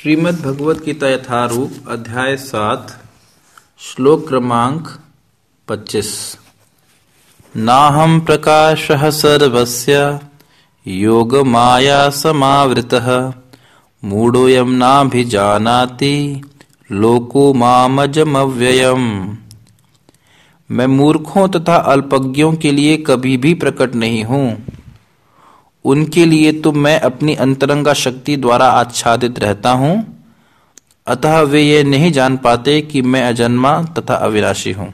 श्रीमद् भगवद गीता यथारूप अध्याय 7 श्लोक क्रमांक 25। नाहं प्रकाशः सर्वस्य योगमाया समावृतः मूढोऽयं नाभिजानाति लोको मामजमव्ययम्। मैं मूर्खों तथा अल्पज्ञों के लिए कभी भी प्रकट नहीं हूँ। उनके लिए तो मैं अपनी अंतरंगा शक्ति द्वारा आच्छादित रहता हूँ, अतः वे ये नहीं जान पाते कि मैं अजन्मा तथा अविनाशी हूँ।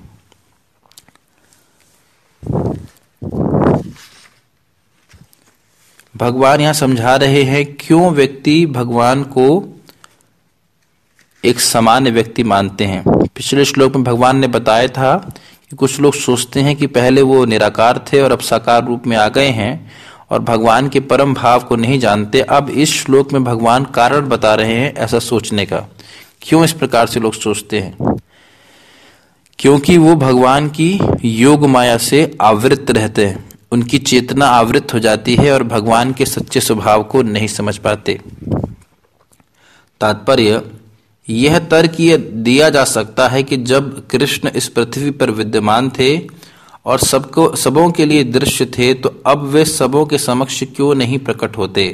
भगवान यहाँ समझा रहे हैं क्यों व्यक्ति भगवान को एक सामान्य व्यक्ति मानते हैं। पिछले श्लोक में भगवान ने बताया था कि कुछ लोग सोचते हैं कि पहले वो निराकार थे और अब साकार रूप में आ गए हैं और भगवान के परम भाव को नहीं जानते। अब इस श्लोक में भगवान कारण बता रहे हैं ऐसा सोचने का, क्यों इस प्रकार से लोग सोचते हैं। क्योंकि वो भगवान की योग माया से आवृत रहते हैं, उनकी चेतना आवृत हो जाती है और भगवान के सच्चे स्वभाव को नहीं समझ पाते। तात्पर्य यह तर्क दिया जा सकता है कि जब कृष्ण इस पृथ्वी पर विद्यमान थे और सबों के लिए दृश्य थे, तो अब वे सबों के समक्ष क्यों नहीं प्रकट होते।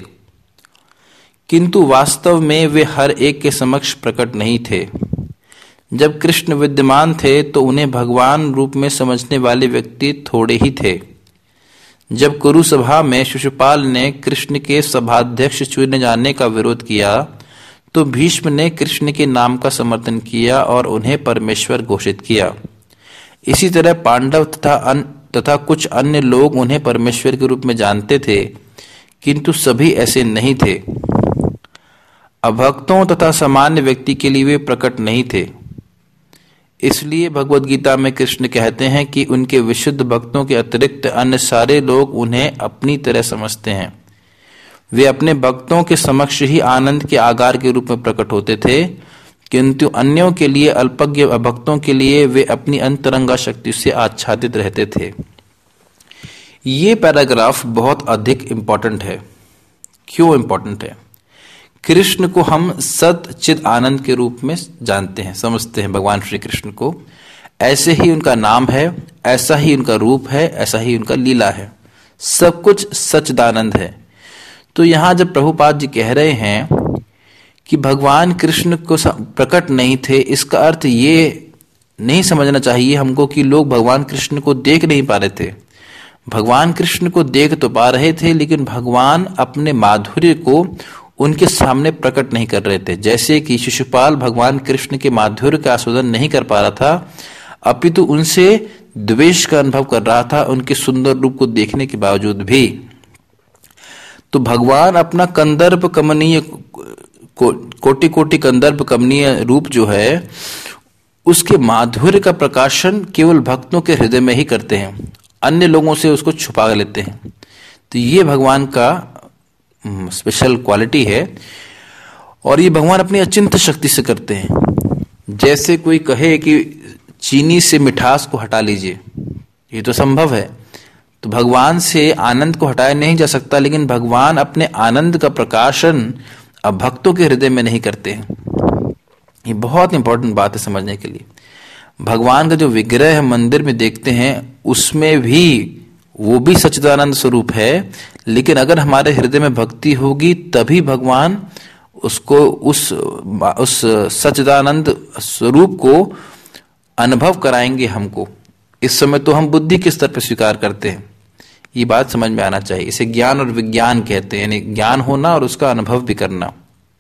किंतु वास्तव में वे हर एक के समक्ष प्रकट नहीं थे। जब कृष्ण विद्यमान थे तो उन्हें भगवान रूप में समझने वाले व्यक्ति थोड़े ही थे। जब कुरु सभा में शिशुपाल ने कृष्ण के सभाध्यक्ष चुने जाने का विरोध किया तो भीष्म ने कृष्ण के नाम का समर्थन किया और उन्हें परमेश्वर घोषित किया। इसी तरह पांडव तथा कुछ अन्य लोग उन्हें परमेश्वर के रूप में जानते थे, किंतु सभी ऐसे नहीं थे। अभक्तों तथा सामान्य व्यक्ति के लिए वे प्रकट नहीं थे। इसलिए भगवद गीता में कृष्ण कहते हैं कि उनके विशुद्ध भक्तों के अतिरिक्त अन्य सारे लोग उन्हें अपनी तरह समझते हैं। वे अपने भक्तों के समक्ष ही आनंद के आगार के रूप में प्रकट होते थे, किंतु अन्यों के लिए, अल्पज्ञ भक्तों के लिए वे अपनी अंतरंगा शक्ति से आच्छादित रहते थे। ये पैराग्राफ बहुत अधिक इंपॉर्टेंट है। क्यों इंपॉर्टेंट है? कृष्ण को हम सत चिद आनंद के रूप में जानते हैं, समझते हैं भगवान श्री कृष्ण को। ऐसे ही उनका नाम है, ऐसा ही उनका रूप है, ऐसा ही उनका लीला है। सब कुछ सच्चिदानंद है। तो यहां जब प्रभुपाद जी कह रहे हैं कि भगवान कृष्ण को प्रकट नहीं थे, इसका अर्थ ये नहीं समझना चाहिए हमको कि लोग भगवान कृष्ण को देख नहीं पा रहे थे। भगवान कृष्ण को देख तो पा रहे थे, लेकिन भगवान अपने माधुर्य को उनके सामने प्रकट नहीं कर रहे थे। जैसे कि शिशुपाल भगवान कृष्ण के माधुर्य का आस्वादन नहीं कर पा रहा था, अपितु उनसे द्वेष का अनुभव कर रहा था उनके सुंदर रूप को देखने के बावजूद भी। तो भगवान अपना कंदर्प कमनीय कोटि कोटि कंदर्प कमनीय रूप जो है, उसके माधुर्य का प्रकाशन केवल भक्तों के हृदय में ही करते हैं, अन्य लोगों से उसको छुपा लेते हैं। तो ये भगवान का स्पेशल क्वालिटी है और ये भगवान अपनी अचिंत्य शक्ति से करते हैं। जैसे कोई कहे कि चीनी से मिठास को हटा लीजिए, ये तो संभव है। तो भगवान से आनंद को हटाया नहीं जा सकता, लेकिन भगवान अपने आनंद का प्रकाशन अब भक्तों के हृदय में नहीं करते हैं। ये बहुत इंपॉर्टेंट बात है समझने के लिए। भगवान का जो विग्रह है मंदिर में देखते हैं, उसमें भी वो भी सच्चिदानंद स्वरूप है, लेकिन अगर हमारे हृदय में भक्ति होगी तभी भगवान उसको उस सच्चिदानंद स्वरूप को अनुभव कराएंगे हमको। इस समय तो हम बुद्धि के स्तर पर स्वीकार करते हैं, ये बात समझ में आना चाहिए। इसे ज्ञान और विज्ञान कहते हैं, यानी ज्ञान होना और उसका अनुभव भी करना।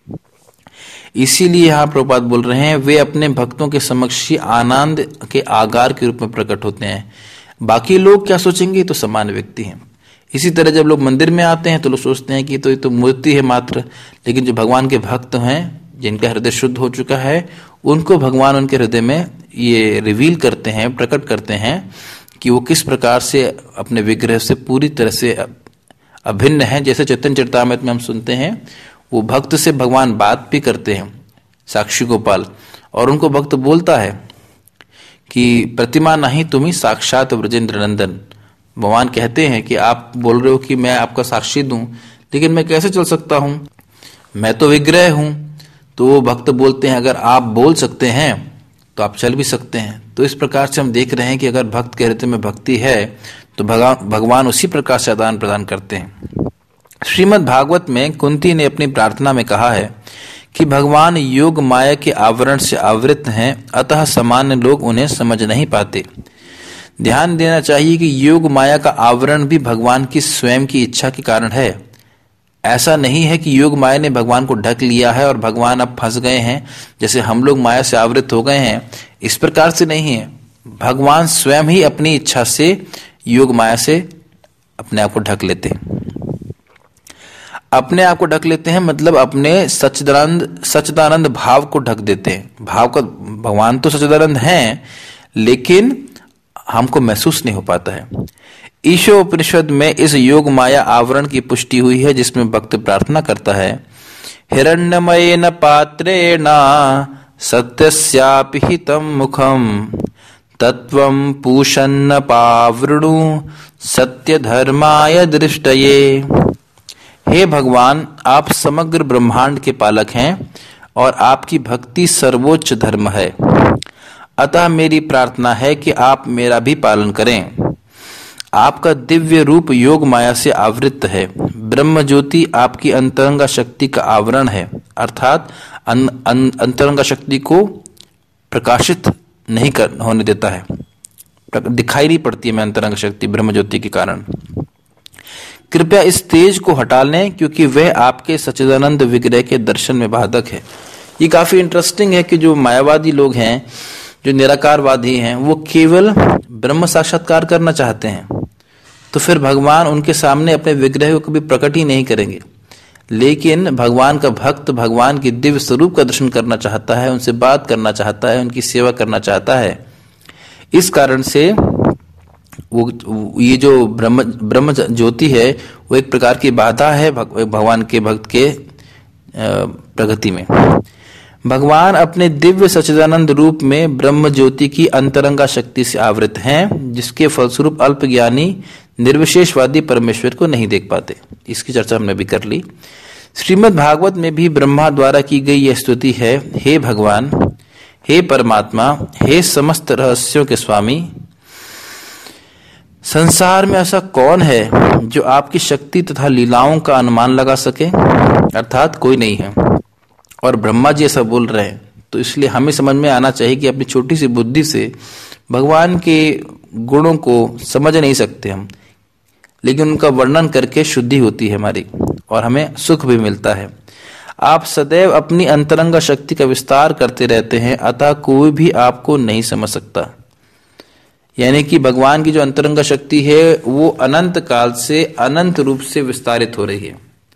इसीलिए यहाँ प्रभुपाद बोल रहे हैं वे अपने भक्तों के समक्ष ही आनंद के आगार के रूप में प्रकट होते हैं। बाकी लोग क्या सोचेंगे, तो सामान्य व्यक्ति हैं। इसी तरह जब लोग मंदिर में आते हैं तो लोग सोचते हैं कि ये तो मूर्ति है मात्र, लेकिन जो भगवान के भक्त हैं, जिनका हृदय शुद्ध हो चुका है, उनको भगवान उनके हृदय में ये रिवील करते हैं, प्रकट करते हैं कि वो किस प्रकार से अपने विग्रह से पूरी तरह से अभिन्न है। जैसे चैतन्य चरितामृत में हम सुनते हैं, वो भक्त से भगवान बात भी करते हैं, साक्षी गोपाल, और उनको भक्त बोलता है कि प्रतिमा नहीं तुम्ही साक्षात ब्रजेंद्र नंदन। भगवान कहते हैं कि आप बोल रहे हो कि मैं आपका साक्षी दूं, लेकिन मैं कैसे चल सकता हूं, मैं तो विग्रह हूं। तो भक्त बोलते हैं अगर आप बोल सकते हैं तो आप चल भी सकते हैं। तो इस प्रकार से हम देख रहे हैं कि अगर भक्त के हृदय में भक्ति है तो भगवान उसी प्रकार से आदान प्रदान करते हैं। श्रीमद् भागवत में कुंती ने अपनी प्रार्थना में कहा है कि भगवान योग माया के आवरण से आवृत हैं, अतः सामान्य लोग उन्हें समझ नहीं पाते। ध्यान देना चाहिए कि योग माया का आवरण भी भगवान की स्वयं की इच्छा के कारण है। ऐसा नहीं है कि योग माया ने भगवान को ढक लिया है और भगवान अब फंस गए हैं, जैसे हम लोग माया से आवृत हो गए हैं। इस प्रकार से नहीं है। भगवान स्वयं ही अपनी इच्छा से योग माया से अपने आप को ढक लेते हैं। अपने आप को ढक लेते हैं मतलब अपने सच्चिदानंद भाव को ढक देते हैं। भाव का भगवान तो सच्चिदानंद हैं, लेकिन हमको महसूस नहीं हो पाता है। ईशोपनिषद में इस योग माया आवरण की पुष्टि हुई है, जिसमें भक्त प्रार्थना करता है, हिरण्यमयेन पात्रेण सत्यस्यापि हितं मुखं तत्वं पूषन्न पावृणु सत्य धर्माय दृष्टये। हे भगवान, आप समग्र ब्रह्मांड के पालक हैं और आपकी भक्ति सर्वोच्च धर्म है। अतः मेरी प्रार्थना है कि आप मेरा भी पालन करें। आपका दिव्य रूप योग माया से आवृत है। ब्रह्म ज्योति आपकी अंतरंगा शक्ति का आवरण है, अर्थात अंतरंगा शक्ति को प्रकाशित नहीं होने देता है, दिखाई नहीं पड़ती है मैं अंतरंग शक्ति ब्रह्म ज्योति के कारण। कृपया इस तेज को हटा लें, क्योंकि वह आपके सच्चिदानंद विग्रह के दर्शन में बाधक है। ये काफी इंटरेस्टिंग है कि जो मायावादी लोग हैं, जो निराकारवादी हैं, वो केवल ब्रह्म साक्षात्कार करना चाहते हैं, तो फिर भगवान उनके सामने अपने विग्रह को कभी प्रकट ही नहीं करेंगे। लेकिन भगवान का भक्त भगवान की दिव्य स्वरूप का दर्शन करना चाहता है, उनसे बात करना चाहता है, उनकी सेवा करना चाहता है। इस कारण से वो ये जो ब्रह्म ज्योति है वो एक प्रकार की बाधा है भगवान के भक्त के प्रगति में। भगवान अपने दिव्य सच्चिदानंद रूप में ब्रह्म ज्योति की अंतरंगा शक्ति से आवृत हैं, जिसके फलस्वरूप अल्पज्ञानी निर्विशेषवादी परमेश्वर को नहीं देख पाते। इसकी चर्चा हमने भी कर ली। श्रीमद् भागवत में भी ब्रह्मा द्वारा की गई यह स्तुति है, हे भगवान, हे परमात्मा, हे समस्त रहस्यों के स्वामी, संसार में ऐसा कौन है जो आपकी शक्ति तथा लीलाओं का अनुमान लगा सके, अर्थात कोई नहीं है। और ब्रह्मा जी ऐसा बोल रहे हैं, तो इसलिए हमें समझ में आना चाहिए कि अपनी छोटी सी बुद्धि से भगवान के गुणों को समझ नहीं सकते हम, लेकिन उनका वर्णन करके शुद्धि होती है हमारी और हमें सुख भी मिलता है। आप सदैव अपनी अंतरंगा शक्ति का विस्तार करते रहते हैं, अतः कोई भी आपको नहीं समझ सकता। यानी कि भगवान की जो अंतरंगा शक्ति है वो अनंत काल से अनंत रूप से विस्तारित हो रही है।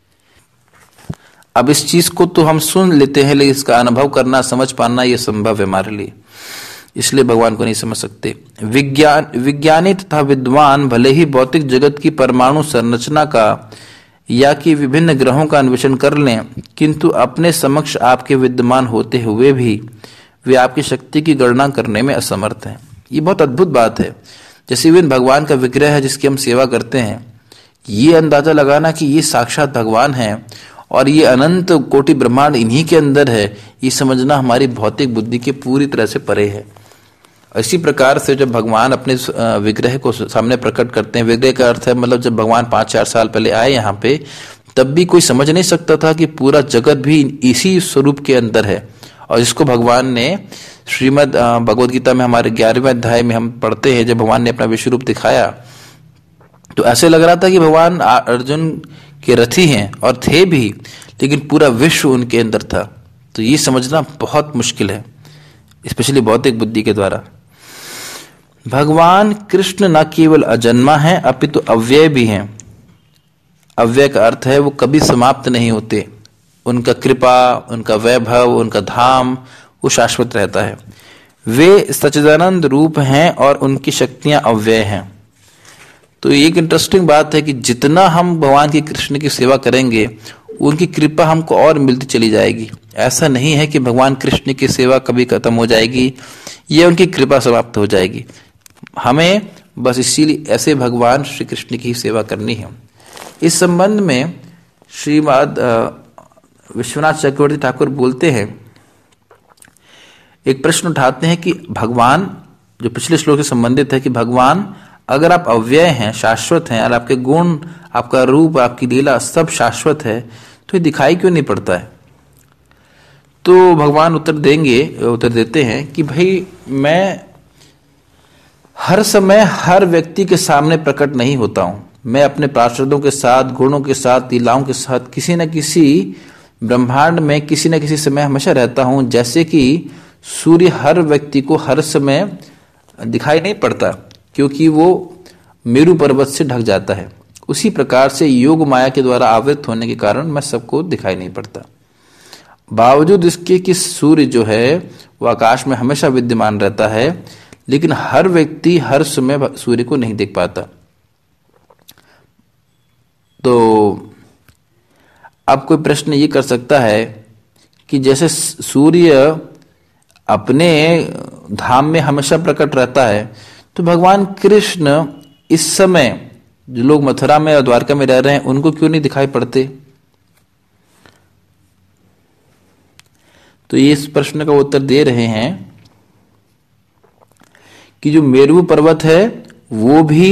अब इस चीज को तो हम सुन लेते हैं, लेकिन इसका अनुभव करना, समझ पाना ये संभव है हमारे लिए, इसलिए भगवान को नहीं समझ सकते। विज्ञानी तथा विद्वान भले ही भौतिक जगत की परमाणु संरचना का या कि विभिन्न ग्रहों का अन्वेषण कर लें, किंतु अपने समक्ष आपके विद्यमान होते हुए भी वे आपकी शक्ति की गणना करने में असमर्थ हैं। ये बहुत अद्भुत बात है। जैसे वे भगवान का विग्रह है जिसकी हम सेवा करते हैं, ये अंदाजा लगाना कि ये साक्षात भगवान है और ये अनंत कोटि ब्रह्मांड इन्हीं के अंदर है, ये समझना हमारी भौतिक बुद्धि के पूरी तरह से परे है। इसी प्रकार से जब भगवान अपने विग्रह को सामने प्रकट करते हैं, विग्रह का अर्थ है मतलब जब भगवान 5-4 साल पहले आए यहाँ पे, तब भी कोई समझ नहीं सकता था कि पूरा जगत भी इसी स्वरूप के अंदर है। और इसको भगवान ने श्रीमद् भगवद गीता में हमारे 11वें अध्याय में हम पढ़ते हैं, जब भगवान ने अपना विश्व रूप दिखाया तो ऐसे लग रहा था कि भगवान अर्जुन के रथी हैं, और थे भी, लेकिन पूरा विश्व उनके अंदर था। तो ये समझना बहुत मुश्किल है, स्पेशली भौतिक बुद्धि के द्वारा। भगवान कृष्ण न केवल अजन्मा है अपितु अव्यय भी हैं। अव्यय का अर्थ है वो कभी समाप्त नहीं होते, उनका कृपा, उनका वैभव, उनका धाम वो शाश्वत रहता है। वे सच्चिदानंद रूप हैं और उनकी शक्तियां अव्यय हैं। तो एक इंटरेस्टिंग बात है कि जितना हम भगवान की कृष्ण की सेवा करेंगे उनकी कृपा हमको और मिलती चली जाएगी। ऐसा नहीं है कि भगवान कृष्ण की सेवा कभी खत्म हो जाएगी या उनकी कृपा समाप्त हो जाएगी। हमें बस इसीलिए ऐसे भगवान श्री कृष्ण की सेवा करनी है। इस संबंध में श्रीमद् विश्वनाथ चक्रवर्ती ठाकुर बोलते हैं, एक प्रश्न उठाते हैं कि भगवान, जो पिछले श्लोक से संबंधित है, कि भगवान अगर आप अव्यय हैं, शाश्वत हैं, और आपके गुण, आपका रूप, आपकी लीला सब शाश्वत है, तो ये दिखाई क्यों नहीं पड़ता है? तो भगवान उत्तर देते हैं कि भाई मैं हर समय हर व्यक्ति के सामने प्रकट नहीं होता हूं। मैं अपने पार्षदों के साथ, गुणों के साथ, लीलाओं के साथ किसी न किसी ब्रह्मांड में किसी न किसी समय हमेशा रहता हूं। जैसे कि सूर्य हर व्यक्ति को हर समय दिखाई नहीं पड़ता क्योंकि वो मेरु पर्वत से ढक जाता है, उसी प्रकार से योग माया के द्वारा आवृत होने के कारण मैं सबको दिखाई नहीं पड़ता। बावजूद इसके कि सूर्य जो है वो आकाश में हमेशा विद्यमान रहता है, लेकिन हर व्यक्ति हर समय सूर्य को नहीं देख पाता। तो अब कोई प्रश्न ये कर सकता है कि जैसे सूर्य अपने धाम में हमेशा प्रकट रहता है, तो भगवान कृष्ण इस समय जो लोग मथुरा में और द्वारका में रह रहे हैं उनको क्यों नहीं दिखाई पड़ते? तो ये इस प्रश्न का उत्तर दे रहे हैं कि जो मेरु पर्वत है वो भी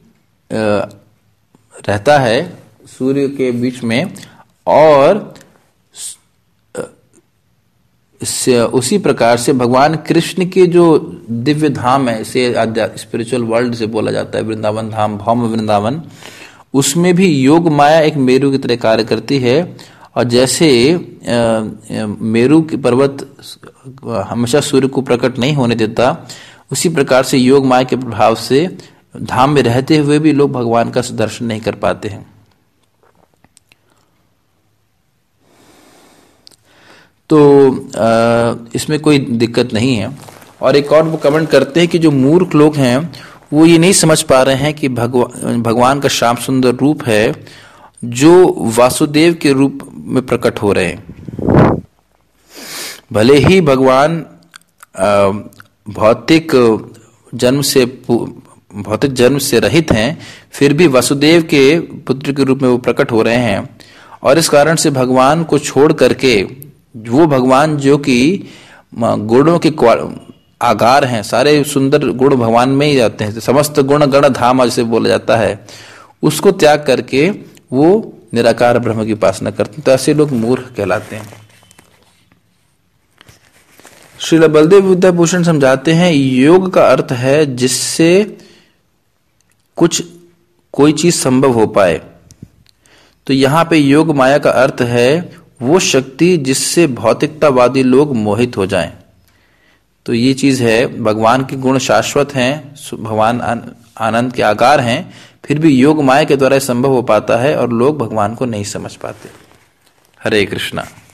रहता है सूर्य के बीच में, और उसी प्रकार से भगवान कृष्ण के जो दिव्य धाम है, इसे स्पिरिचुअल वर्ल्ड से बोला जाता है वृंदावन धाम, भौम वृंदावन, उसमें भी योग माया एक मेरु की तरह कार्य करती है। और जैसे मेरु की पर्वत हमेशा सूर्य को प्रकट नहीं होने देता, उसी प्रकार से योग माया के प्रभाव से धाम में रहते हुए भी लोग भगवान का दर्शन नहीं कर पाते हैं। तो इसमें कोई दिक्कत नहीं है। और एक और वो कमेंट करते हैं कि जो मूर्ख लोग हैं वो ये नहीं समझ पा रहे हैं कि भगवान का श्याम सुंदर रूप है जो वासुदेव के रूप में प्रकट हो रहे हैं। भले ही भगवान भौतिक जन्म से रहित हैं, फिर भी वासुदेव के पुत्र के रूप में वो प्रकट हो रहे हैं। और इस कारण से भगवान को छोड़ करके वो भगवान जो कि गुणों के आगार हैं, सारे सुंदर गुण भगवान में ही जाते हैं, समस्त गुण गण धाम जिसे बोला जाता है, उसको त्याग करके वो निराकार ब्रह्म की उपासना करते हैं। तो ऐसे लोग मूर्ख कहलाते हैं। श्रील बलदेव विद्याभूषण समझाते हैं, योग का अर्थ है जिससे कोई चीज संभव हो पाए। तो यहां पे योग माया का अर्थ है वो शक्ति जिससे भौतिकतावादी लोग मोहित हो जाएं। तो ये चीज है, भगवान के गुण शाश्वत हैं, भगवान आनंद के आकार हैं, फिर भी योग माया के द्वारा संभव हो पाता है और लोग भगवान को नहीं समझ पाते। हरे कृष्णा।